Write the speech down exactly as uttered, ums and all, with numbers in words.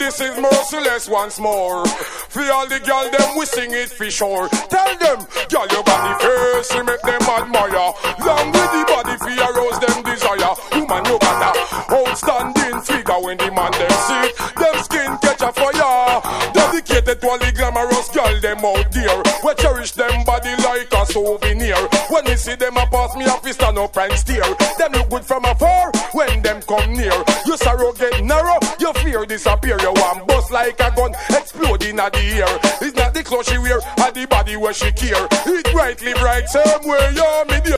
this is merciless once more. For all the girl them we sing it for sure. Tell them, girl your body face, you make them admire. Long with the body for arouse them desire. Woman you got a outstanding figure when the man them see them skin catch a fire. Dedicated to all the glamorous girl them out there. We cherish them body like a souvenir. When we see them a pass me a fist stand up and stare. Them look good from afar when them come near. You sorrow get narrow, you fear disappear. You want bust like a gun exploding at the air. It's not the clothes she wear, or the body where she care. It brightly bright same way, yeah, me dear.